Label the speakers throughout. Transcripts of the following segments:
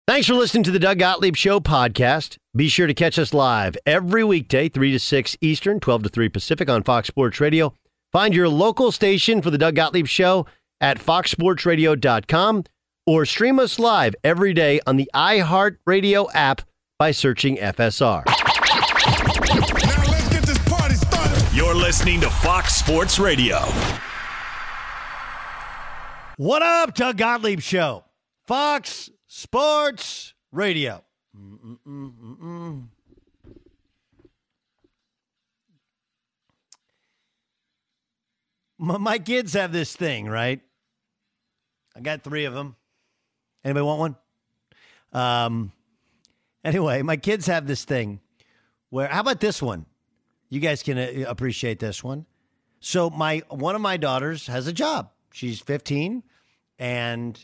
Speaker 1: Thanks for listening to the Doug Gottlieb Show podcast. Be sure to catch us live every weekday, 3 to 6 Eastern, 12 to 3 Pacific on Fox Sports Radio. Find your local station for the Doug Gottlieb Show at foxsportsradio.com or stream us live every day on the iHeartRadio app by searching FSR.
Speaker 2: Now let's get this party started.
Speaker 3: You're listening to Fox Sports Radio.
Speaker 1: What up, Doug Gottlieb Show? Fox Sports Radio. My kids have this thing, right? I got 3 of them. Anybody want one? Anyway, my kids have this thing where, how about this one? You guys can appreciate this one. So one of my daughters has a job. She's 15, and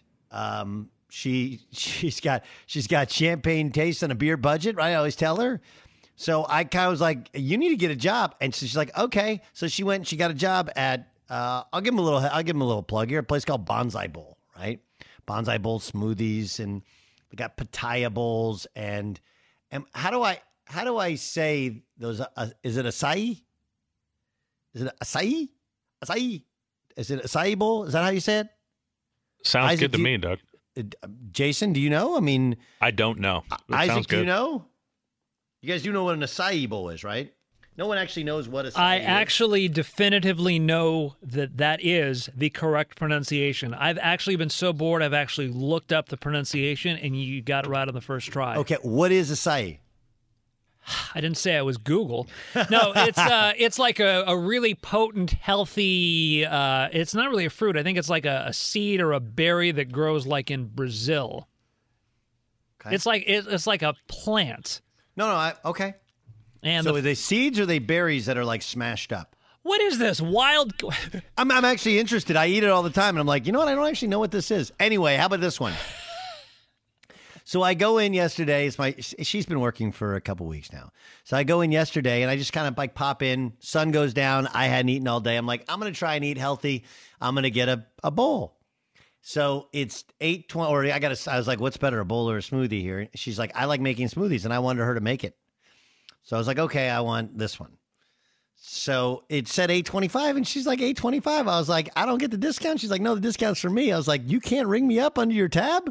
Speaker 1: she's got champagne taste and a beer budget, right? I always tell her. So I kind of was like, you need to get a job. And so she's like, okay. So she went and she got a job at, I'll give him a little plug here, a place called Bonsai Bowl, right? Bonsai Bowl smoothies, and they got pitaya bowls. And how do I say those? Is it acai? Is it acai? Acai? Is it acai bowl? Is that how you say it?
Speaker 4: Sounds
Speaker 1: Isaac,
Speaker 4: good to me, Doug.
Speaker 1: Jason, do you know? I mean,
Speaker 4: I don't know.
Speaker 1: Isaac, do you know? You guys do know what an acai bowl is, right? No one actually knows what acai is.
Speaker 5: I actually definitively know that is the correct pronunciation. I've actually been so bored, I've actually looked up the pronunciation, and you got it right on the first try.
Speaker 1: Okay, what is acai?
Speaker 5: I didn't say I was Google. No, it's like a really potent, healthy. It's not really a fruit. I think it's like a seed or a berry that grows like in Brazil. Okay. It's like a plant.
Speaker 1: No, okay. And so are they seeds or are they berries that are like smashed up?
Speaker 5: What is this wild?
Speaker 1: I'm actually interested. I eat it all the time, and I'm like, you know what? I don't actually know what this is. Anyway, how about this one? So I go in yesterday. She's been working for a couple weeks now. So I go in yesterday, and I just kind of like pop in. Sun goes down. I hadn't eaten all day. I'm like, I'm going to try and eat healthy. I'm going to get a bowl. So it's 8:20. Or I was like, what's better, a bowl or a smoothie here? She's like, I like making smoothies, and I wanted her to make it. So I was like, okay, I want this one. So it said $8.25, and she's like, $8.25. I was like, I don't get the discount. She's like, no, the discount's for me. I was like, you can't ring me up under your tab?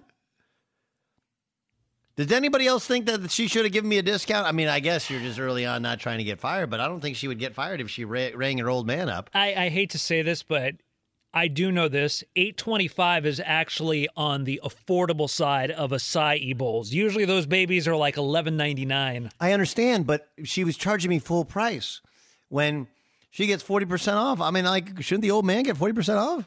Speaker 1: Does anybody else think that she should have given me a discount? I mean, I guess you're just early on not trying to get fired, but I don't think she would get fired if she rang her old man up.
Speaker 5: I hate to say this, but I do know this. $8.25 is actually on the affordable side of acai bowls. Usually those babies are like $11.99.
Speaker 1: I understand, but she was charging me full price when she gets 40% off. I mean, like, shouldn't the old man get 40% off?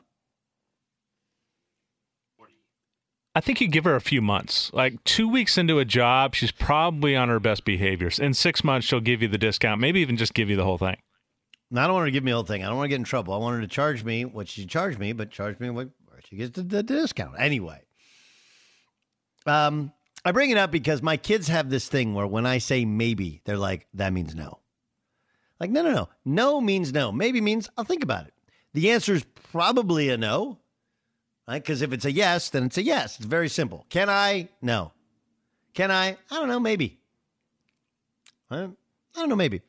Speaker 4: I think you give her a few months. Like 2 weeks into a job, she's probably on her best behaviors. In 6 months, she'll give you the discount, maybe even just give you the whole thing.
Speaker 1: No, I don't want her to give me the whole thing. I don't want to get in trouble. I want her to charge me what she charged me, but charge me what she gets the discount. Anyway, I bring it up because my kids have this thing where when I say maybe, they're like, that means no. Like, no. No means no. Maybe means I'll think about it. The answer is probably a no. Right? Because if it's a yes, then it's a yes. It's very simple. Can I? No. Can I? I don't know. Maybe. I don't know. Maybe.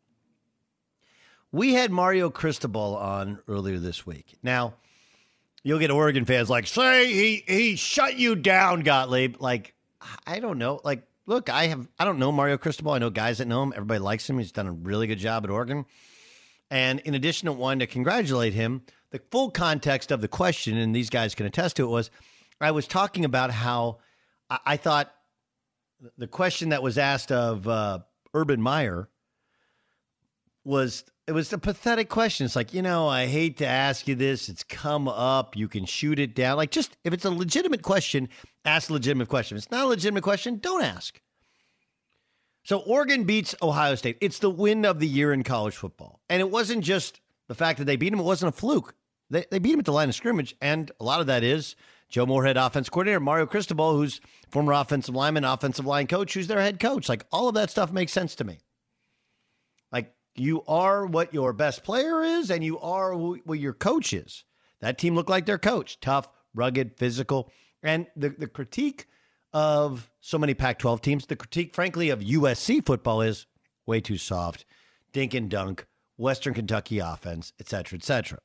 Speaker 1: We had Mario Cristobal on earlier this week. Now, you'll get Oregon fans like, say he shut you down, Gottlieb. Like, I don't know. Like, look, I don't know Mario Cristobal. I know guys that know him. Everybody likes him. He's done a really good job at Oregon. And in addition to wanting to congratulate him, the full context of the question, and these guys can attest to it, was I was talking about how I thought the question that was asked of Urban Meyer was a pathetic question. It's like, I hate to ask you this. It's come up. You can shoot it down. Like, just if it's a legitimate question, ask a legitimate question. If it's not a legitimate question, don't ask. So Oregon beats Ohio State. It's the win of the year in college football. And it wasn't just the fact that they beat him. It wasn't a fluke. They beat him at the line of scrimmage, and a lot of that is Joe Moorhead, offense coordinator, Mario Cristobal, who's former offensive lineman, offensive line coach, who's their head coach. Like, all of that stuff makes sense to me. Like, you are what your best player is, and you are what your coach is. That team looked like their coach. Tough, rugged, physical. And the critique of so many Pac-12 teams. The critique, frankly, of USC football is way too soft, dink and dunk, Western Kentucky offense, et cetera, et cetera.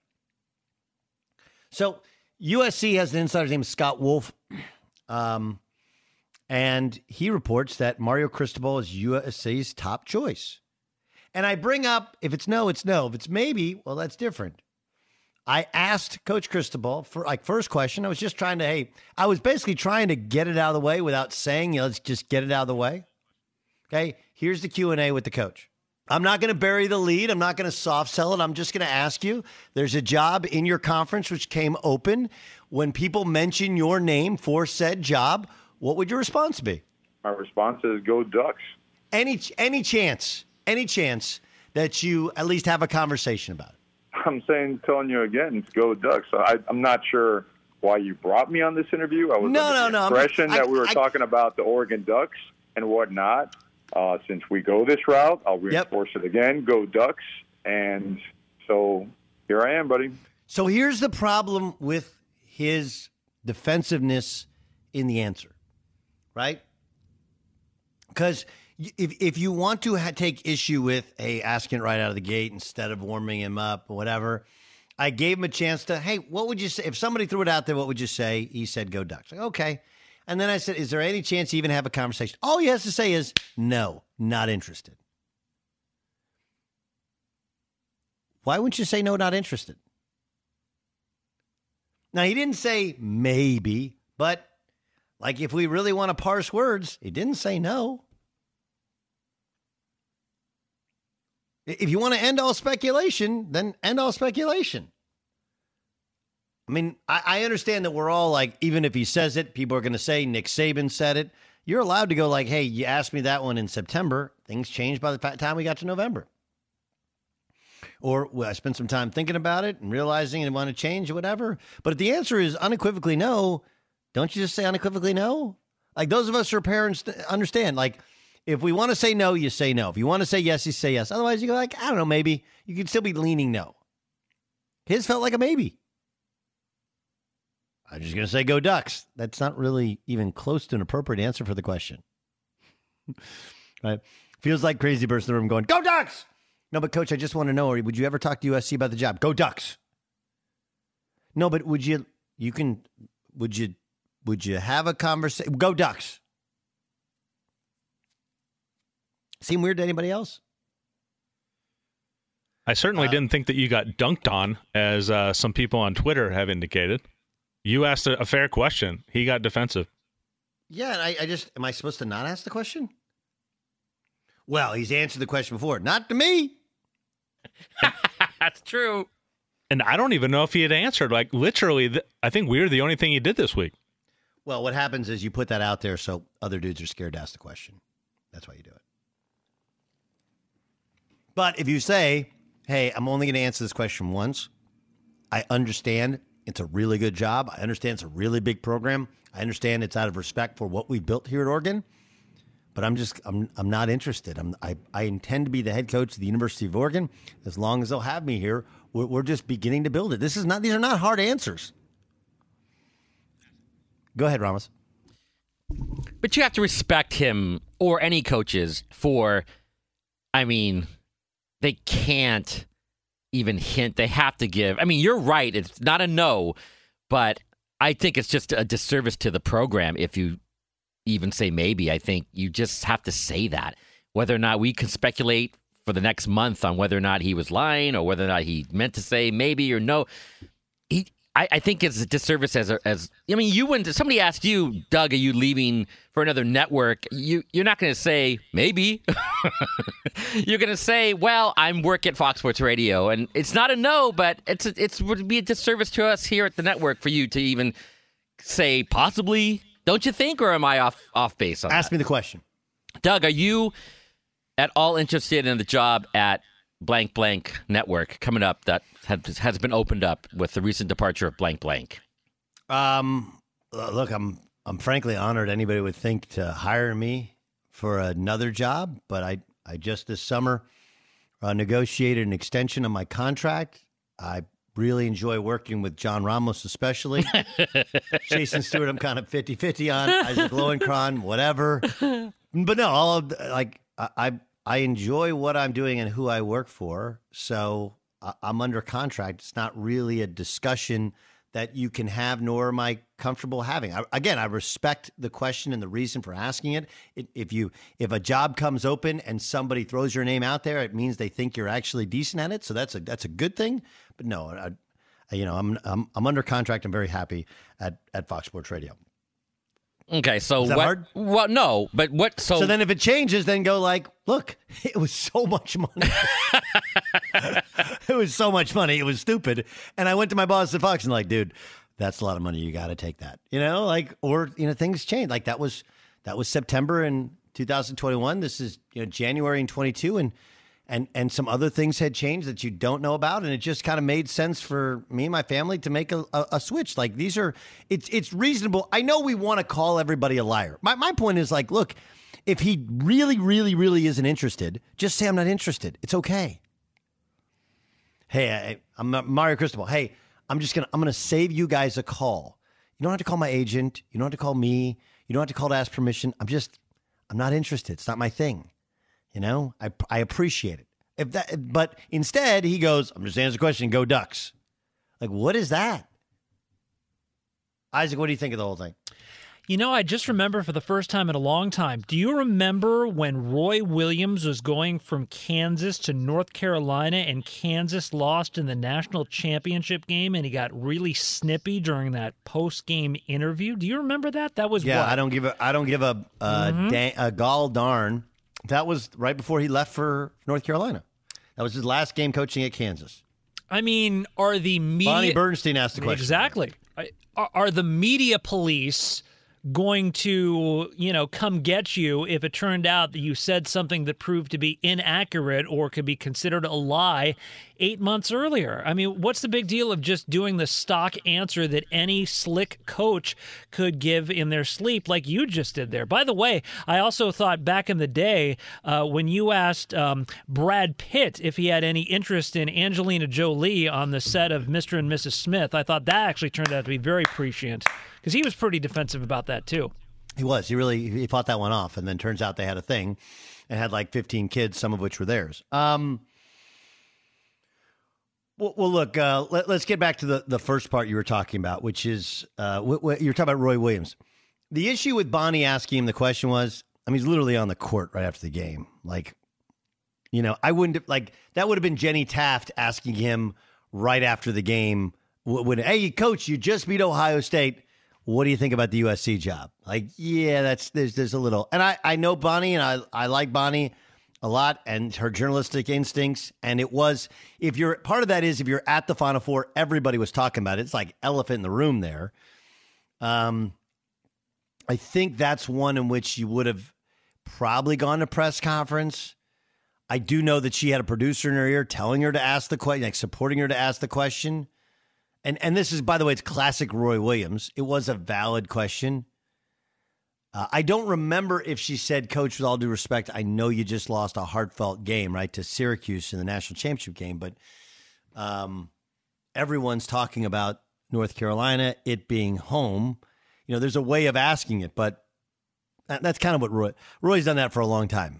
Speaker 1: So USC has an insider's name, Scott Wolf, and he reports that Mario Cristobal is USC's top choice. And I bring up, if it's no, it's no. If it's maybe, well, that's different. I asked Coach Cristobal for first question. I was just trying to, I was basically trying to get it out of the way without saying, let's just get it out of the way. Okay, here's the Q&A with the coach. I'm not going to bury the lead. I'm not going to soft sell it. I'm just going to ask you, there's a job in your conference which came open. When people mention your name for said job, what would your response be?
Speaker 6: My response is go Ducks.
Speaker 1: Any chance that you at least have a conversation about it?
Speaker 6: I'm telling you again, it's go Ducks. I'm not sure why you brought me on this interview. I was under the impression that we were talking about the Oregon Ducks and whatnot. Since we go this route, I'll reinforce it again. Go Ducks. And so here I am, buddy.
Speaker 1: So here's the problem with his defensiveness in the answer, right? Because if you want to take issue with asking it right out of the gate instead of warming him up or whatever, I gave him a chance to, what would you say? If somebody threw it out there, what would you say? He said, go Ducks. Like, okay. And then I said, is there any chance you even have a conversation? All he has to say is, no, not interested. Why wouldn't you say no, not interested? Now, he didn't say maybe, but like if we really want to parse words, he didn't say no. If you want to end all speculation, then end all speculation. I mean, I understand that we're all like, even if he says it, people are going to say Nick Saban said it. You're allowed to go like, hey, you asked me that one in September. Things changed by the time we got to November. Or I spent some time thinking about it and realizing and want to change or whatever. But if the answer is unequivocally no, don't you just say unequivocally no? Like those of us who are parents understand, like if we want to say no, you say no. If you want to say yes, you say yes. Otherwise you go like, I don't know, maybe. You could still be leaning no. His felt like a maybe. I'm just going to say go Ducks. That's not really even close to an appropriate answer for the question. Right? Feels like crazy person in the room going, go Ducks! No, but Coach, I just want to know, would you ever talk to USC about the job? Go Ducks! No, but would you have a conversation? Go Ducks! Seem weird to anybody else?
Speaker 4: I certainly didn't think that you got dunked on, as some people on Twitter have indicated. You asked a fair question. He got defensive.
Speaker 1: Yeah, and am I supposed to not ask the question? Well, he's answered the question before. Not to me.
Speaker 5: That's true.
Speaker 4: And I don't even know if he had answered. Like, literally, I think we're the only thing he did this week.
Speaker 1: Well, what happens is you put that out there so other dudes are scared to ask the question. That's why you do it. But if you say, hey, I'm only going to answer this question once, I understand it's a really good job. I understand it's a really big program. I understand it's out of respect for what we built here at Oregon. But I'm not interested. I intend to be the head coach of the University of Oregon as long as they'll have me here. We're just beginning to build it. These are not hard answers. Go ahead, Ramos.
Speaker 7: But you have to respect him or any coaches for, they can't even hint. They have to give. You're right. It's not a no, but I think it's just a disservice to the program if you even say maybe. I think you just have to say that. Whether or not we can speculate for the next month on whether or not he was lying or whether or not he meant to say maybe or no. I think it's a disservice you wouldn't. Somebody asked you, Doug, are you leaving for another network? You're not going to say maybe. You're going to say, well, I'm working at Fox Sports Radio, and it's not a no, but it would be a disservice to us here at the network for you to even say possibly. Don't you think, or am I off base on that?
Speaker 1: Ask me the question.
Speaker 7: Doug, are you at all interested in the job at blank blank network coming up that has been opened up with the recent departure of blank blank?
Speaker 1: Look, I'm frankly honored anybody would think to hire me for another job, but I just this summer negotiated an extension of my contract. I really enjoy working with John Ramos, especially. Jason Stewart, I'm kind of 50-50 on. Isaac Lowenkron, whatever. But no, I enjoy what I'm doing and who I work for. So I'm under contract. It's not really a discussion that you can have, nor am I comfortable having. I respect the question and the reason for asking it. If a job comes open and somebody throws your name out there, it means they think you're actually decent at it. So that's a good thing. But no, I'm under contract. I'm very happy at Fox Sports Radio.
Speaker 7: Okay, so
Speaker 1: is that hard?
Speaker 7: Well, no, but what? So
Speaker 1: then, if it changes, then go like, look, it was so much money. It was so much money. It was stupid. And I went to my boss at Fox and like, dude, that's a lot of money. You got to take that. Things change. Like that was September in 2021. This is January in 22, and some other things had changed that you don't know about, and it just kind of made sense for me and my family to make a switch. Like it's reasonable. I know we want to call everybody a liar. My point is like, look, if he really, really, really isn't interested, just say I'm not interested. It's okay. Hey, I'm Mario Cristobal. Hey, I'm gonna save you guys a call. You don't have to call my agent. You don't have to call me. You don't have to call to ask permission. I'm not interested. It's not my thing. I appreciate it. But instead he goes, I'm just answering the question, go Ducks. Like, what is that? Isaac, what do you think of the whole thing?
Speaker 5: I just remember for the first time in a long time. Do you remember when Roy Williams was going from Kansas to North Carolina and Kansas lost in the national championship game and he got really snippy during that post-game interview? Do you remember that? That was
Speaker 1: what?
Speaker 5: I
Speaker 1: don't give a gall darn. That was right before he left for North Carolina. That was his last game coaching at Kansas.
Speaker 5: I mean, are the media...
Speaker 1: Bonnie Bernstein asked the question.
Speaker 5: Exactly. Are the media police going to, come get you if it turned out that you said something that proved to be inaccurate or could be considered a lie 8 months earlier? I mean, what's the big deal of just doing the stock answer that any slick coach could give in their sleep like you just did there? By the way, I also thought back in the day when you asked Brad Pitt if he had any interest in Angelina Jolie on the set of Mr. and Mrs. Smith, I thought that actually turned out to be very prescient. Because he was pretty defensive about that, too.
Speaker 1: He was. He fought that one off. And then turns out they had a thing and had like 15 kids, some of which were theirs. Well, look, let's get back to the first part you were talking about, which is you're talking about Roy Williams. The issue with Bonnie asking him the question was, he's literally on the court right after the game. Like, I wouldn't have, like, that would have been Jenny Taft asking him right after the game. Hey, coach, you just beat Ohio State. What do you think about the USC job? Like, yeah, there's a little, and I know Bonnie, and I like Bonnie a lot, and her journalistic instincts. And it was, if you're at the Final Four, everybody was talking about it. It's like elephant in the room there. I think that's one in which you would have probably gone to press conference. I do know that she had a producer in her ear telling her to ask the question, like supporting her to ask the question. And this is, by the way, it's classic Roy Williams. It was a valid question. I don't remember if she said, Coach, with all due respect, I know you just lost a heartfelt game, right, to Syracuse in the national championship game. But everyone's talking about North Carolina, it being home. There's a way of asking it, but that's kind of what Roy's done that for a long time.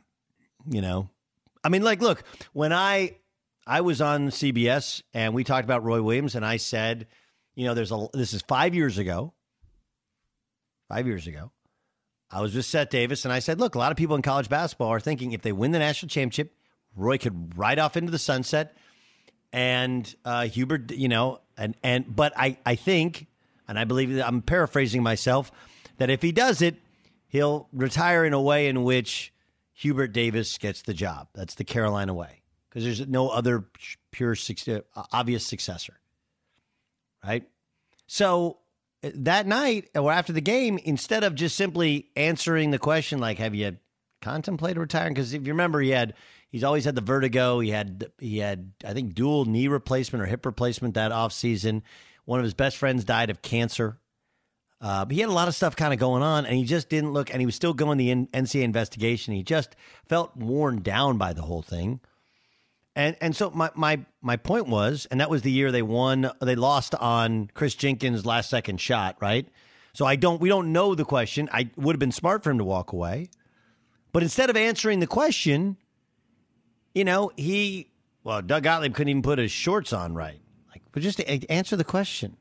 Speaker 1: Look, when I was on CBS and we talked about Roy Williams, and I said, this is 5 years ago. 5 years ago. I was with Seth Davis, and I said, look, a lot of people in college basketball are thinking if they win the national championship, Roy could ride off into the sunset, and Hubert, but I think, and I believe that I'm paraphrasing myself, that if he does it, he'll retire in a way in which Hubert Davis gets the job. That's the Carolina way. Because there's no other pure, obvious successor, right? So that night or after the game, instead of just simply answering the question like, "Have you contemplated retiring?" Because if you remember, he's always had the vertigo. He had I think dual knee replacement or hip replacement that offseason. One of his best friends died of cancer. But he had a lot of stuff kind of going on, and he just didn't look. And he was still going the NCAA investigation. He just felt worn down by the whole thing. And so my point was, and that was the year they lost on Chris Jenkins' last second shot, right? So we don't know the question. I would have been smart for him to walk away. But instead of answering the question, Doug Gottlieb couldn't even put his shorts on right. But just answer the question.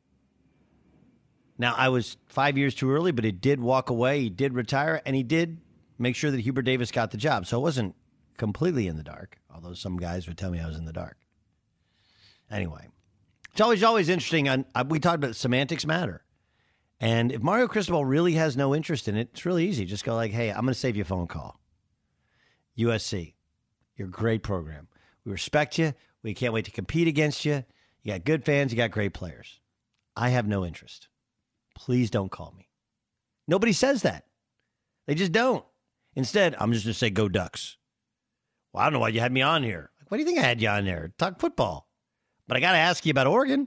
Speaker 1: Now, I was 5 years too early, but he did walk away. He did retire, and he did make sure that Hubert Davis got the job. So it wasn't completely in the dark, although some guys would tell me I was in the dark. Anyway, it's always interesting. We talked about semantics matter. And if Mario Cristobal really has no interest in it, it's really easy. Just go like, hey, I'm going to save you a phone call. USC, you're a great program. We respect you. We can't wait to compete against you. You got good fans. You got great players. I have no interest. Please don't call me. Nobody says that. They just don't. Instead, I'm just going to say, go Ducks. Well, I don't know why you had me on here. What do you think I had you on there? Talk football. But I got to ask you about Oregon.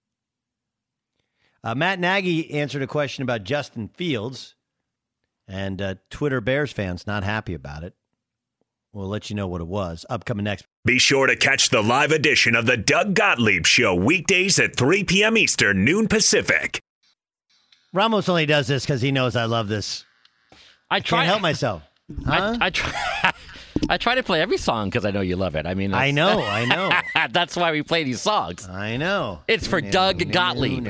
Speaker 1: Matt Nagy answered a question about Justin Fields, and Twitter Bears fans not happy about it. We'll let you know what it was. Upcoming next.
Speaker 3: Be sure to catch the live edition of the Doug Gottlieb Show weekdays at 3 p.m. Eastern, noon Pacific.
Speaker 1: Ramos only does this because he knows I love this. I can't help myself. Huh?
Speaker 7: I try to play every song because I know you love it. I mean,
Speaker 1: I know.
Speaker 7: That's why we play these songs.
Speaker 1: I know.
Speaker 7: It's for Doug Gottlieb.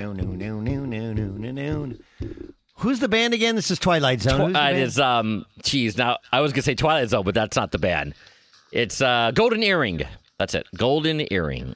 Speaker 1: Who's the band again? This is Twilight Zone.
Speaker 7: It is, now, I was going to say Twilight Zone, but that's not the band. It's Golden Earring. That's it. Golden Earring.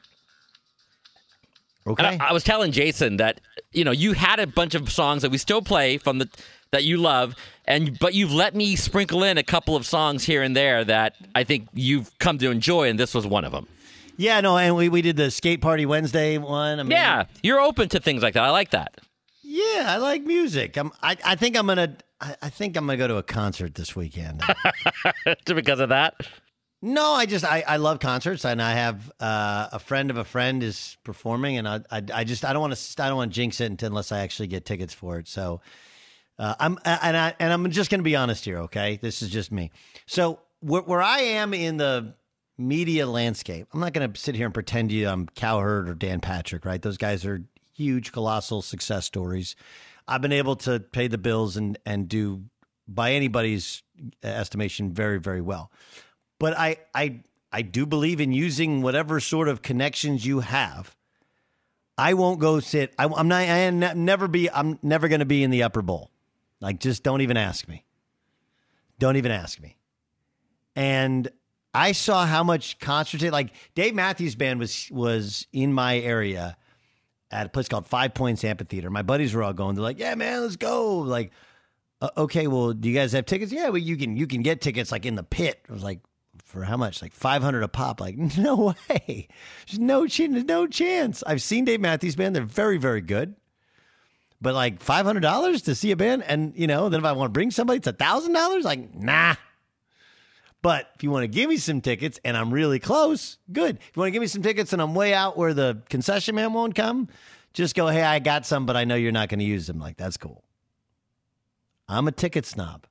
Speaker 1: Okay.
Speaker 7: And I was telling Jason that, you had a bunch of songs that we still play that you love, but you've let me sprinkle in a couple of songs here and there that I think you've come to enjoy, and this was one of them.
Speaker 1: Yeah, no, and we did the Skate Party Wednesday one.
Speaker 7: Yeah, you're open to things like that. I like that.
Speaker 1: Yeah, I like music. I think I'm gonna go to a concert this weekend.
Speaker 7: Because of that?
Speaker 1: No, I love concerts, and I have a friend of a friend is performing, and I don't want to jinx it unless I actually get tickets for it. So I'm just going to be honest here, okay? This is just me. So where I am in the media landscape, I'm not going to sit here and pretend to you I'm Cowherd or Dan Patrick, right? Those guys are huge, colossal success stories. I've been able to pay the bills and do, by anybody's estimation, very, very well. But I do believe in using whatever sort of connections you have. I won't go sit. I'm never going to be in the upper bowl. Like, just don't even ask me. Don't even ask me. And I saw how much concert, like Dave Matthews Band was in my area at a place called 5 Points Amphitheater. My buddies were all going. They're like, "Yeah, man, let's go." Like, okay, well, do you guys have tickets? Yeah, well, you can get tickets like in the pit. I was like, for how much? Like $500 a pop. Like, no way. There's no chance. I've seen Dave Matthews Band. They're very, very good. But like $500 to see a band, and then if I want to bring somebody, it's $1,000. Like, nah. But if you want to give me some tickets and I'm really close, good. If you want to give me some tickets and I'm way out where the concession man won't come, just go, hey, I got some, but I know you're not going to use them. Like, that's cool. I'm a ticket snob.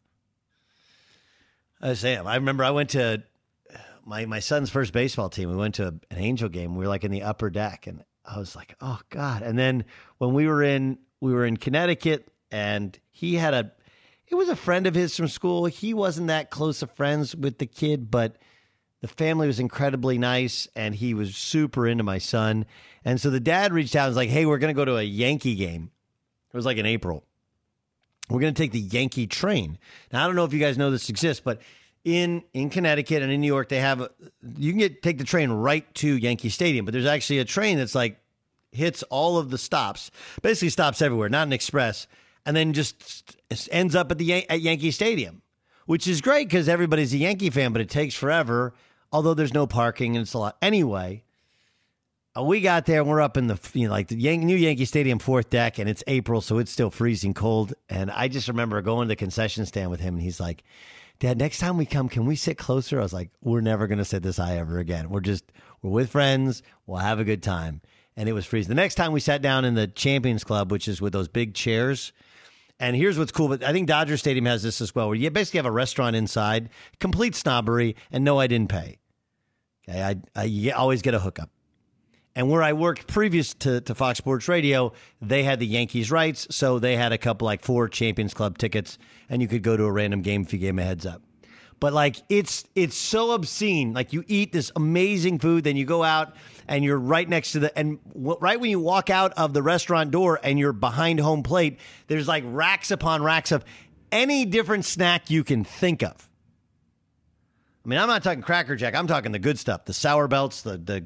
Speaker 1: I say, I remember I went to my son's first baseball team. We went to an Angel game. We were like in the upper deck, and I was like, oh God. And then when we were in Connecticut, and it was a friend of his from school. He wasn't that close of friends with the kid, but the family was incredibly nice, and he was super into my son. And so the dad reached out and was like, hey, we're going to go to a Yankee game. It was like in April. We're going to take the Yankee train. Now, I don't know if you guys know this exists, but in Connecticut and in New York, you can take the train right to Yankee Stadium, but there's actually a train that's like hits all of the stops, basically stops everywhere, not an express, and then just ends up at Yankee Stadium, which is great because everybody's a Yankee fan, but it takes forever, although there's no parking and it's a lot. Anyway, we got there and we're up in the new Yankee Stadium fourth deck, and it's April, so it's still freezing cold. And I just remember going to the concession stand with him, and he's like, Dad, next time we come, can we sit closer? I was like, we're never going to sit this high ever again. We're with friends. We'll have a good time. And it was freezing. The next time we sat down in the Champions Club, which is with those big chairs. And here's what's cool, but I think Dodger Stadium has this as well, where you basically have a restaurant inside, complete snobbery, and no, I didn't pay. Okay, I always get a hookup. And where I worked previous to Fox Sports Radio, they had the Yankees rights, so they had a couple, like 4 Champions Club tickets, and you could go to a random game if you gave them a heads up. But like it's so obscene. Like you eat this amazing food, then you go out and you're right next to right when you walk out of the restaurant door and you're behind home plate, there's like racks upon racks of any different snack you can think of. I mean, I'm not talking Cracker Jack. I'm talking the good stuff, the Sour Belts, the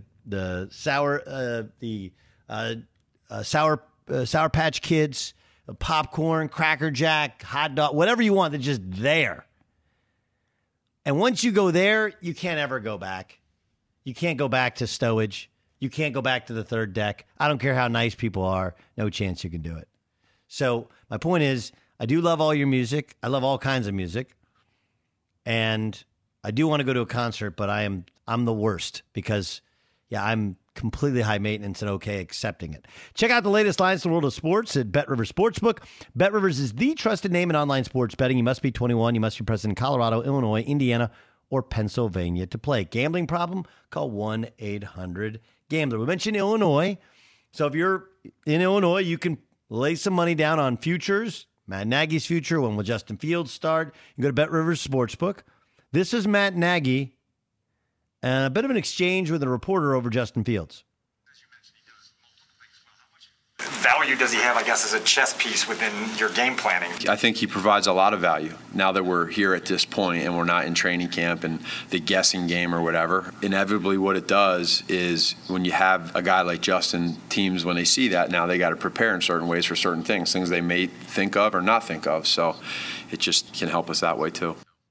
Speaker 1: Sour Patch Kids, popcorn, Cracker Jack, hot dog, whatever you want. They're just there. And once you go there, you can't ever go back. You can't go back to stowage. You can't go back to the third deck. I don't care how nice people are. No chance you can do it. So my point is, I do love all your music. I love all kinds of music. And I do want to go to a concert, but I'm the worst because, yeah, I'm completely high maintenance and okay accepting it. Check out the latest lines in the world of sports at BetRivers Sportsbook. BetRivers is the trusted name in online sports betting. You must be 21. You must be present in Colorado, Illinois, Indiana, or Pennsylvania to play. Gambling problem? Call 1-800-GAMBLER. We mentioned Illinois. So if you're in Illinois, you can lay some money down on futures. Matt Nagy's future. When will Justin Fields start? You can go to BetRivers Sportsbook. This is Matt Nagy. And a bit of an exchange with a reporter over Justin Fields.
Speaker 8: Value does he have, I guess, as a chess piece within your game planning?
Speaker 9: I think he provides a lot of value now that we're here at this point and we're not in training camp and the guessing game or whatever. Inevitably, what it does is when you have a guy like Justin, teams, when they see that, now they got to prepare in certain ways for certain things they may think of or not think of. So it just can help us that way, too.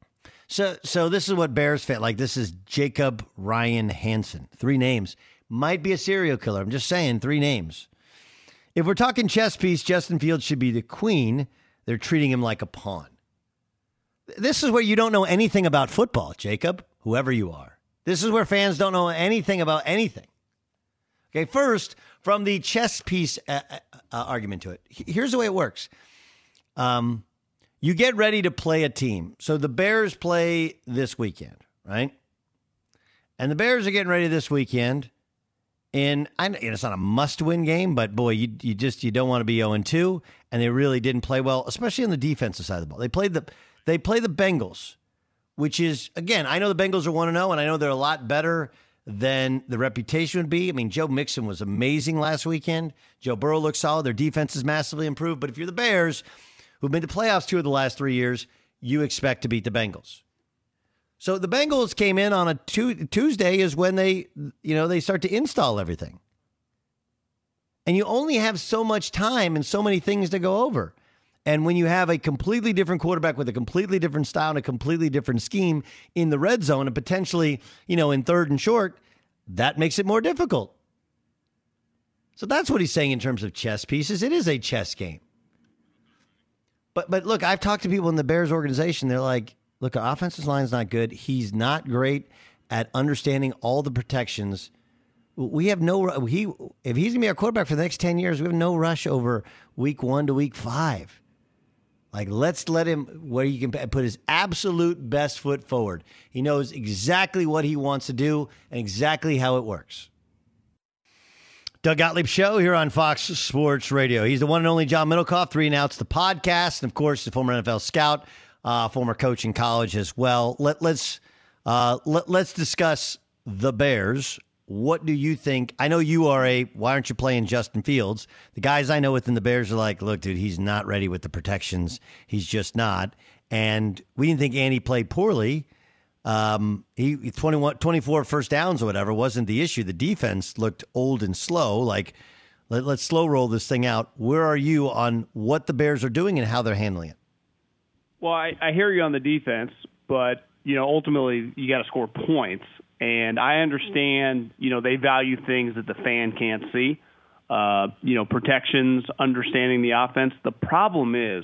Speaker 1: So this is what Bears fan like. This is Jacob Ryan Hansen. 3 names. Might be a serial killer. I'm just saying 3 names. If we're talking chess piece, Justin Fields should be the queen. They're treating him like a pawn. This is where you don't know anything about football, Jacob, whoever you are. This is where fans don't know anything about anything. Okay, first, from the chess piece argument to it, here's the way it works. You get ready to play a team. So the Bears play this weekend, right? And the Bears are getting ready this weekend. And it's not a must-win game, but boy, you don't want to be 0-2. And they really didn't play well, especially on the defensive side of the ball. They play the Bengals, which is, again, I know the Bengals are 1-0, and I know they're a lot better than the reputation would be. I mean, Joe Mixon was amazing last weekend. Joe Burrow looks solid. Their defense is massively improved. But if you're the Bears, who've been to playoffs 2 of the last 3 years, you expect to beat the Bengals. So the Bengals came in on a Tuesday is when they start to install everything. And you only have so much time and so many things to go over. And when you have a completely different quarterback with a completely different style and a completely different scheme in the red zone and potentially, in third and short, that makes it more difficult. So that's what he's saying in terms of chess pieces. It is a chess game. But look, I've talked to people in the Bears organization. They're like, look, our offensive line's not good. He's not great at understanding all the protections. We have if he's going to be our quarterback for the next 10 years, we have no rush over week 1 to week 5. Like, let's let him where he can put his absolute best foot forward. He knows exactly what he wants to do and exactly how it works. Doug Gottlieb Show here on Fox Sports Radio. He's the one and only John Middlecoff, 3 and Outs, the podcast, and of course, the former NFL scout, former coach in college as well. Let's discuss the Bears. What do you think? I know you are why aren't you playing Justin Fields? The guys I know within the Bears are like, look, dude, he's not ready with the protections. He's just not. And we didn't think Andy played poorly. He 24 first downs or whatever wasn't the issue. The defense looked old and slow. Like, let's slow roll this thing out. Where are you on what the Bears are doing and how they're handling it?
Speaker 10: Well, I hear you on the defense, but, ultimately you got to score points. And I understand, they value things that the fan can't see, protections, understanding the offense. The problem is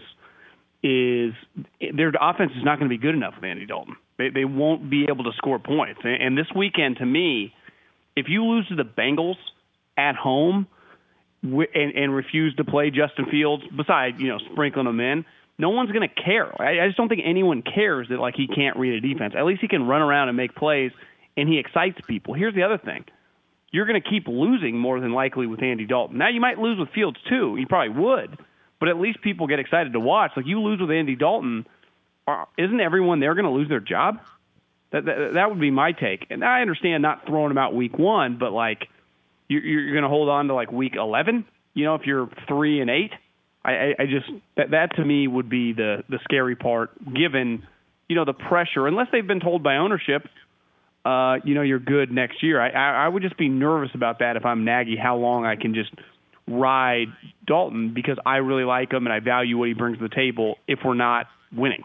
Speaker 10: their offense is not going to be good enough with Andy Dalton. They won't be able to score points. And this weekend, to me, if you lose to the Bengals at home and refuse to play Justin Fields, besides, sprinkling them in, no one's going to care. I just don't think anyone cares that, he can't read a defense. At least he can run around and make plays and he excites people. Here's the other thing. You're going to keep losing more than likely with Andy Dalton. Now, you might lose with Fields too. You probably would. But at least people get excited to watch. Like, you lose with Andy Dalton, isn't everyone there going to lose their job? That would be my take. And I understand not throwing him out week 1, but, like, you're going to hold on to, like, week 11, if you're 3-8. I just that to me would be the scary part, given, the pressure. Unless they've been told by ownership, you're good next year. I would just be nervous about that if I'm Nagy, how long I can just ride Dalton, because I really like him and I value what he brings to the table if we're not winning.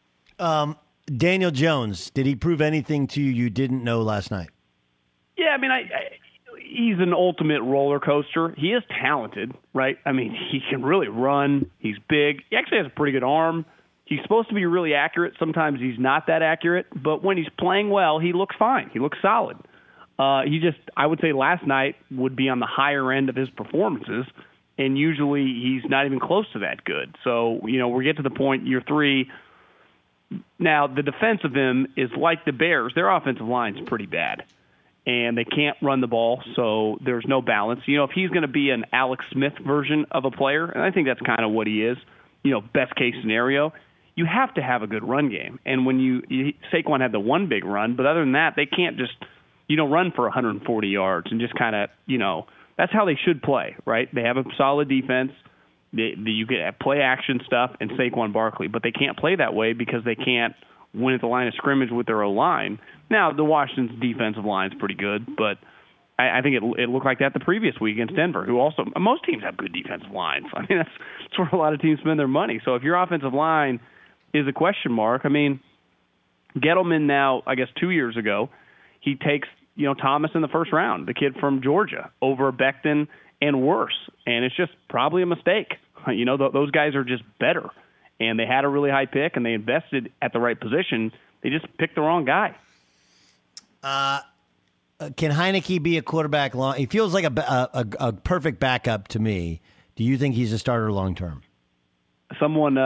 Speaker 1: Daniel Jones, did he prove anything to you didn't know last night?
Speaker 10: Yeah, I mean, he's an ultimate roller coaster. He is talented, right? I mean, he can really run. He's big. He actually has a pretty good arm. He's supposed to be really accurate. Sometimes he's not that accurate, but when he's playing well, he looks fine. He looks solid. I would say last night would be on the higher end of his performances, and usually he's not even close to that good. So, we get to the point, year 3. Now, the defense of him is like the Bears. Their offensive line's pretty bad, and they can't run the ball, so there's no balance. If he's going to be an Alex Smith version of a player, and I think that's kind of what he is, best case scenario, you have to have a good run game. And when Saquon had the one big run, but other than that, they can't just, run for 140 yards and just kind of, that's how they should play, right? They have a solid defense. You get play action stuff and Saquon Barkley, but they can't play that way because they can't win at the line of scrimmage with their O-line. Now, the Washington's defensive line is pretty good, but I think it looked like that the previous week against Denver, who also – most teams have good defensive lines. I mean, that's where a lot of teams spend their money. So if your offensive line is a question mark, I mean, Gettleman now, I guess 2 years ago, he takes, Thomas in the first round, the kid from Georgia, over Becton and worse. And it's just probably a mistake. Those guys are just better. And they had a really high pick, and they invested at the right position. They just picked the wrong guy.
Speaker 1: Can Heineke be a quarterback long? He feels like a perfect backup to me. Do you think he's a starter long term?
Speaker 10: Someone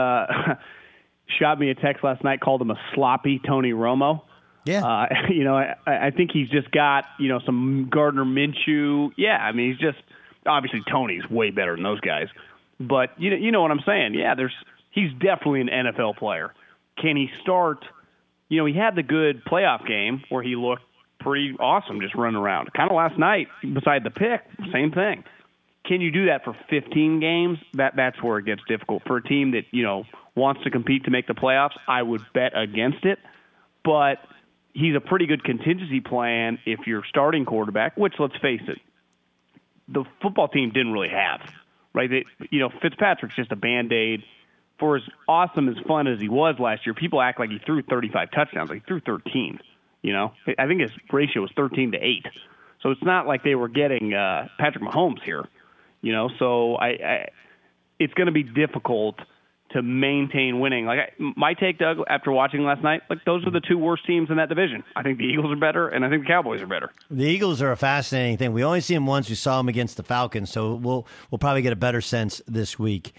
Speaker 10: shot me a text last night, called him a sloppy Tony Romo.
Speaker 1: Yeah.
Speaker 10: I think he's just got, some Gardner Minshew. Yeah, I mean, he's just obviously Tony's way better than those guys. But you know what I'm saying? Yeah, he's definitely an NFL player. Can he start? He had the good playoff game where he looked pretty awesome just running around. Kind of last night, beside the pick, same thing. Can you do that for 15 games? That's where it gets difficult. For a team that, wants to compete to make the playoffs, I would bet against it. But he's a pretty good contingency plan if you're starting quarterback, which, let's face it, the football team didn't really have. Right? Fitzpatrick's just a Band-Aid. For as awesome, as fun as he was last year, people act like he threw 35 touchdowns. Like he threw 13. I think his ratio was 13-8. So it's not like they were getting Patrick Mahomes here. So it's going to be difficult to maintain winning. Like my take, Doug, after watching last night, like those are the two worst teams in that division. I think the Eagles are better, and I think the Cowboys are better.
Speaker 1: The Eagles are a fascinating thing. We only see them once. We saw them against the Falcons, so we'll probably get a better sense this week.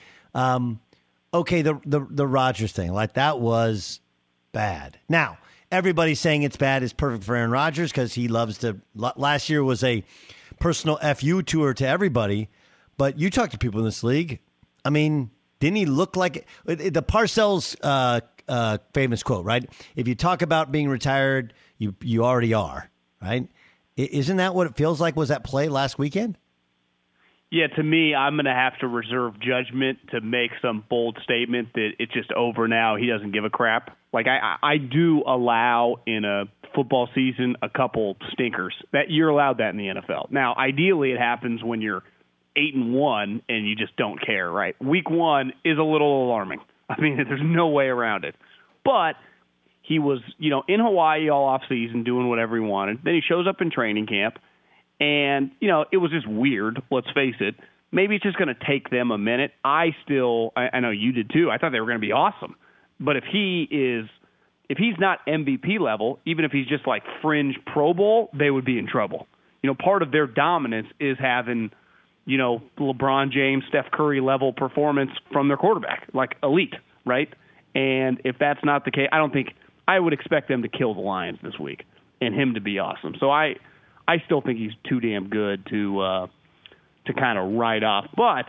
Speaker 1: Okay, the Rodgers thing, like that was bad. Now, everybody's saying it's bad is perfect for Aaron Rodgers because he loves to. Last year was a personal FU tour to everybody, but you talk to people in this league. I mean, didn't he look like the Parcells famous quote, right? If you talk about being retired, you already are, right? Isn't that what it feels like was that play last weekend?
Speaker 10: Yeah, to me, I'm going to have to reserve judgment to make some bold statement that it's just over now. He doesn't give a crap. Like, I do allow in a football season a couple stinkers. That you're allowed that in the NFL. Now, ideally, it happens when you're 8-1 and you just don't care, right? Week 1 is a little alarming. I mean, there's no way around it. But he was, in Hawaii all off season doing whatever he wanted. Then he shows up in training camp. And, it was just weird, let's face it. Maybe it's just going to take them a minute. I know you did too. I thought they were going to be awesome. But if he's not MVP level, even if he's just like fringe Pro Bowl, they would be in trouble. Part of their dominance is having, LeBron James, Steph Curry level performance from their quarterback, like elite, right? And if that's not the case, I would expect them to kill the Lions this week. and him to be awesome. So I still think he's too damn good to kind of write off. But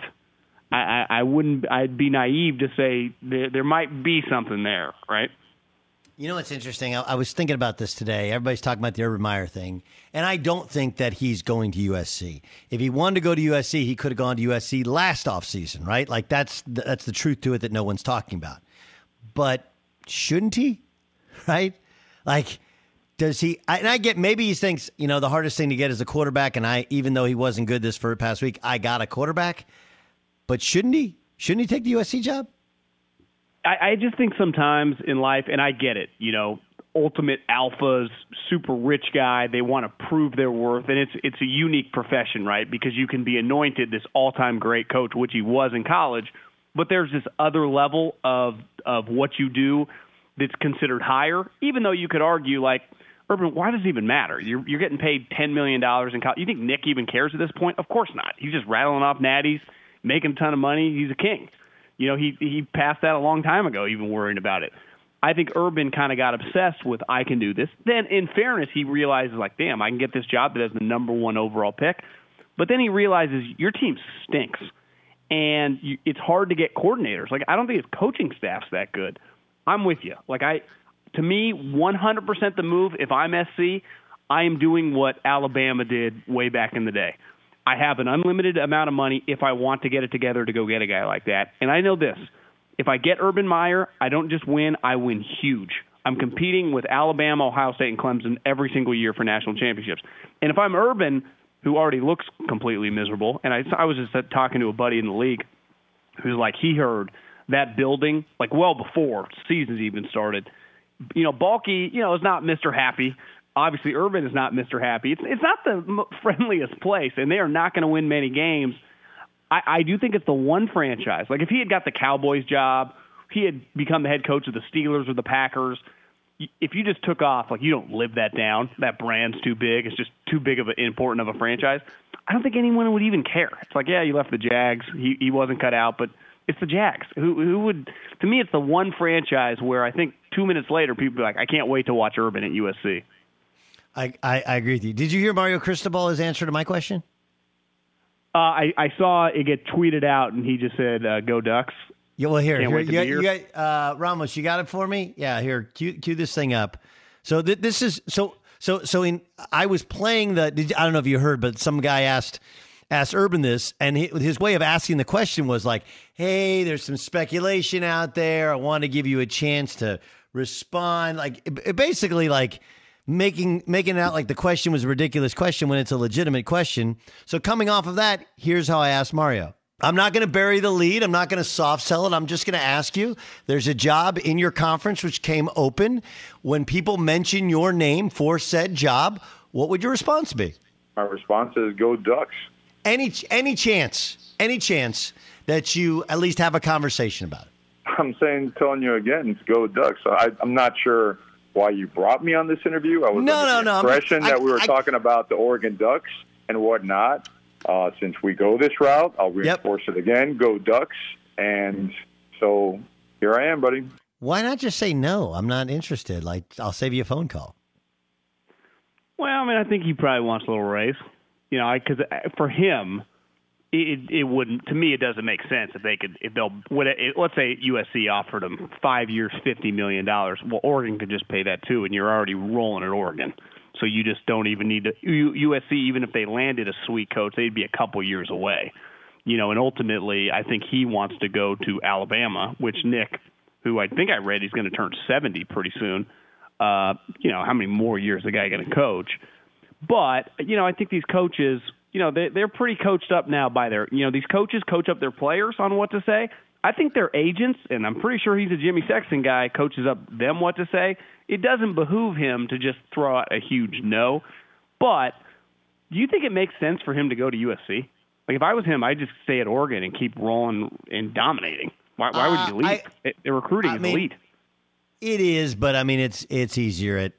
Speaker 10: I'd be naive to say there might be something there, right?
Speaker 1: You know what's interesting? I was thinking about this today. Everybody's talking about the Urban Meyer thing, and I don't think that he's going to USC. If he wanted to go to USC, he could have gone to USC last offseason, right? Like that's the truth to it that no one's talking about. But shouldn't he? Right? Like, does he? And I get maybe he thinks, the hardest thing to get is a quarterback, and even though he wasn't good this past week, I got a quarterback. But shouldn't he? Shouldn't he take the USC job?
Speaker 10: I just think sometimes in life, and I get it, ultimate alphas, super rich guy, they want to prove their worth, and it's a unique profession, right? Because you can be anointed this all-time great coach, which he was in college, but there's this other level of what you do that's considered higher, even though you could argue, like, Urban, why does it even matter? You're getting paid $10 million in college. You think Nick even cares at this point? Of course not. He's just rattling off natties, making a ton of money. He's a king. He passed that a long time ago, even worrying about it. I think Urban kind of got obsessed with, I can do this. Then, in fairness, he realizes, like, damn, I can get this job that has the number one overall pick. But then he realizes your team stinks, and it's hard to get coordinators. Like, I don't think his coaching staff's that good. I'm with you. Like, to me, 100% the move, if I'm SC, I am doing what Alabama did way back in the day. I have an unlimited amount of money if I want to get it together to go get a guy like that. And I know this. If I get Urban Meyer, I don't just win, I win huge. I'm competing with Alabama, Ohio State, and Clemson every single year for national championships. And if I'm Urban, who already looks completely miserable, and I was just talking to a buddy in the league who's like, he heard that building, like well before seasons even started, Balky, is not Mr. Happy. Obviously, Urban is not Mr. Happy. It's not the friendliest place, and they are not going to win many games. I do think it's the one franchise. Like, if he had got the Cowboys job, he had become the head coach of the Steelers or the Packers, if you just took off, like, you don't live that down, that brand's too big, it's just too big of an important of a franchise, I don't think anyone would even care. It's like, yeah, you left the Jags. He wasn't cut out, but it's the Jags. Who would – to me, it's the one franchise where I think 2 minutes later people be like, I can't wait to watch Urban at USC.
Speaker 1: I agree with you. Did you hear Mario Cristobal's answer to my question?
Speaker 10: I saw it get tweeted out, and he just said, "Go Ducks."
Speaker 1: Yeah, well, here you got Ramos. You got it for me? Yeah, here, cue this thing up. So this is so. I was playing I don't know if you heard, but some guy asked Urban this, and his way of asking the question was like, "Hey, there's some speculation out there. I want to give you a chance to respond." Like, basically, like. Making it out like the question was a ridiculous question when it's a legitimate question. So coming off of that, here's how I asked Mario. I'm not going to bury the lead. I'm not going to soft sell it. I'm just going to ask you, there's a job in your conference which came open. When people mention your name for said job, what would your response be?
Speaker 6: My response is go Ducks.
Speaker 1: Any chance that you at least have a conversation about it?
Speaker 6: I'm telling you again, it's go Ducks. I'm not sure why you brought me on this interview. I was under the impression that we were talking about the Oregon Ducks and whatnot. Since we go this route, I'll reinforce it again. Go Ducks. And so here I am, buddy.
Speaker 1: Why not just say no? I'm not interested. Like, I'll save you a phone call.
Speaker 10: Well, I mean, I think he probably wants a little raise. Because for him, it wouldn't. To me, it doesn't make sense let's say USC offered him 5 years, $50 million. Well, Oregon could just pay that too, and you're already rolling at Oregon. So you just don't even need to. USC, even if they landed a sweet coach, they'd be a couple years away. And ultimately, I think he wants to go to Alabama, which Nick, who I think I read he's going to turn 70 pretty soon. How many more years the guy going to coach? But I think these coaches. They're pretty coached up now by these coaches coach up their players on what to say. I think their agents, and I'm pretty sure he's a Jimmy Sexton guy, coaches up them what to say. It doesn't behoove him to just throw out a huge no. But do you think it makes sense for him to go to USC? Like, if I was him, I'd just stay at Oregon and keep rolling and dominating. Why would you leave? The recruiting is elite.
Speaker 1: It is, but I mean, it's easier at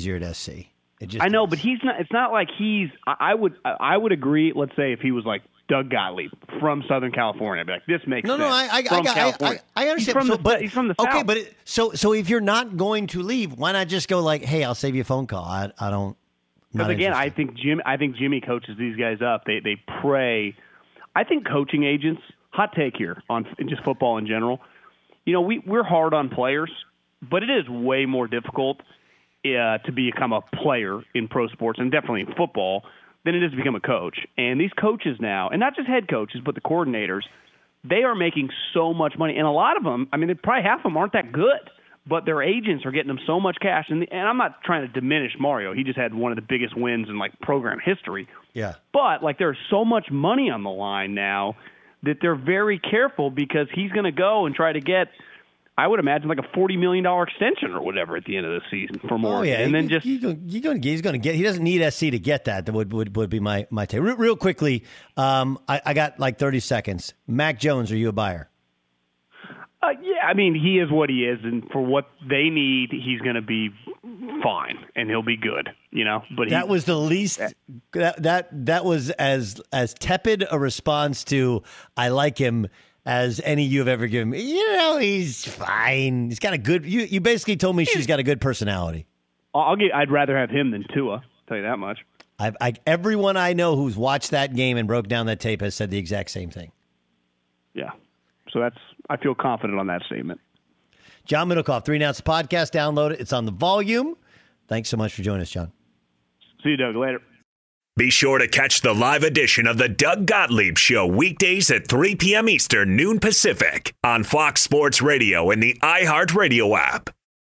Speaker 1: SC.
Speaker 10: I know, but he's not. It's not like he's. I would agree. Let's say if he was like Doug Gottlieb from Southern California. I'd be like, this makes sense.
Speaker 1: I understand.
Speaker 10: He's from the South.
Speaker 1: Okay, but so if you're not going to leave, why not just go like, hey, I'll save you a phone call. I don't.
Speaker 10: Because again, I think Jimmy coaches these guys up. They pray. I think coaching agents. Hot take here on just football in general. You know, we're hard on players, but it is way more difficult to become a player in pro sports and definitely in football than it is to become a coach. And these coaches now, and not just head coaches, but the coordinators, they are making so much money. And a lot of them, I mean, probably half of them aren't that good, but their agents are getting them so much cash. And I'm not trying to diminish Mario. He just had one of the biggest wins in, like, program history.
Speaker 1: Yeah.
Speaker 10: But, like, there's so much money on the line now that they're very careful because he's going to go and try to get, I would imagine, like a $40 million extension or whatever at the end of the season for more.
Speaker 1: Oh, yeah.
Speaker 10: And then
Speaker 1: he's going to get. He doesn't need SC to get that. That would be my take. Real quickly, I got like 30 seconds. Mac Jones, are you a buyer?
Speaker 10: Yeah, I mean, he is what he is, and for what they need, he's going to be fine, and he'll be good, you know. But
Speaker 1: that was the least. That was as tepid a response to "I like him" as any you have ever given me. You know, he's fine. He's got a good. You basically told me she's got a good personality.
Speaker 10: I'd rather have him than Tua. I'll tell you that much.
Speaker 1: Everyone I know who's watched that game and broke down that tape has said the exact same thing.
Speaker 10: Yeah. So I feel confident on that statement.
Speaker 1: John Middlecoff, 3 Outs Podcast. Download it. It's on the volume. Thanks so much for joining us, John.
Speaker 10: See you, Doug. Later.
Speaker 3: Be sure to catch the live edition of the Doug Gottlieb Show weekdays at 3 p.m. Eastern, noon Pacific on Fox Sports Radio and the iHeartRadio app.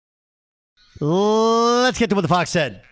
Speaker 1: Let's get to what the Fox said.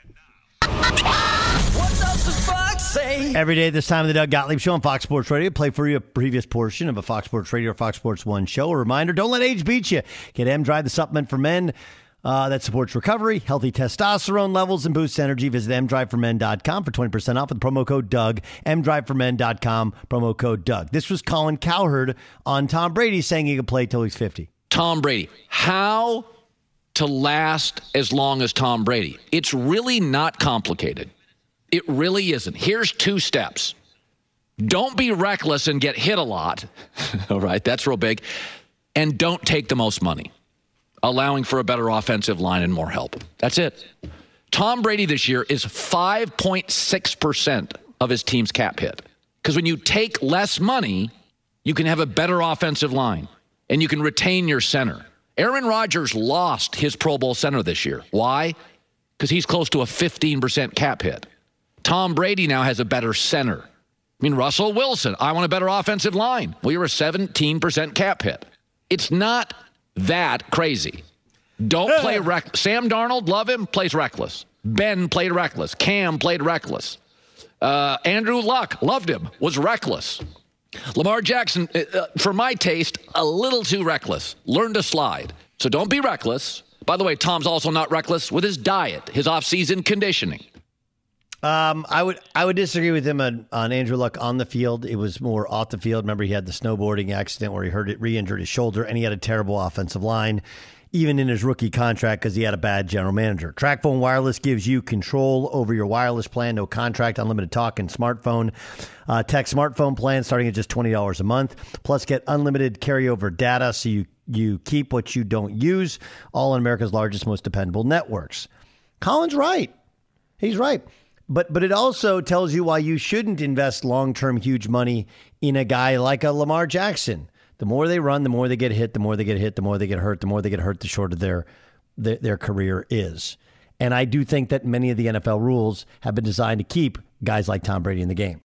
Speaker 1: Every day at this time of the Doug Gottlieb Show on Fox Sports Radio. Play for you a previous portion of a Fox Sports Radio or Fox Sports 1 show. A reminder, don't let age beat you. Get M-Drive, the supplement for men that supports recovery, healthy testosterone levels, and boosts energy. Visit mdriveformen.com for 20% off with promo code Doug. mdriveformen.com, promo code Doug. This was Colin Cowherd on Tom Brady saying he could play till he's 50.
Speaker 11: Tom Brady. How to last as long as Tom Brady? It's really not complicated. It really isn't. Here's 2 steps. Don't be reckless and get hit a lot. All right, that's real big. And don't take the most money, allowing for a better offensive line and more help. That's it. Tom Brady this year is 5.6% of his team's cap hit. Because when you take less money, you can have a better offensive line, and you can retain your center. Aaron Rodgers lost his Pro Bowl center this year. Why? Because he's close to a 15% cap hit. Tom Brady now has a better center. I mean, Russell Wilson, I want a better offensive line. Well, you're a 17% cap hit. It's not that crazy. Don't play reckless. Sam Darnold, love him, plays reckless. Ben played reckless. Cam played reckless. Andrew Luck, loved him, was reckless. Lamar Jackson, for my taste, a little too reckless. Learn to slide. So don't be reckless. By the way, Tom's also not reckless with his diet, his off-season conditioning.
Speaker 1: I would disagree with him on Andrew Luck on the field. It was more off the field. Remember, he had the snowboarding accident where he re-injured his shoulder, and he had a terrible offensive line, even in his rookie contract, because he had a bad general manager. TracFone Wireless gives you control over your wireless plan. No contract, unlimited talk, and smartphone. Text smartphone plan starting at just $20 a month. Plus, get unlimited carryover data so you keep what you don't use. All in America's largest, most dependable networks. Colin's right. He's right. But it also tells you why you shouldn't invest long-term huge money in a guy like a Lamar Jackson. The more they run, the more they get hit, the more they get hit, the more they get hurt, the more they get hurt, the shorter their career is. And I do think that many of the NFL rules have been designed to keep guys like Tom Brady in the game.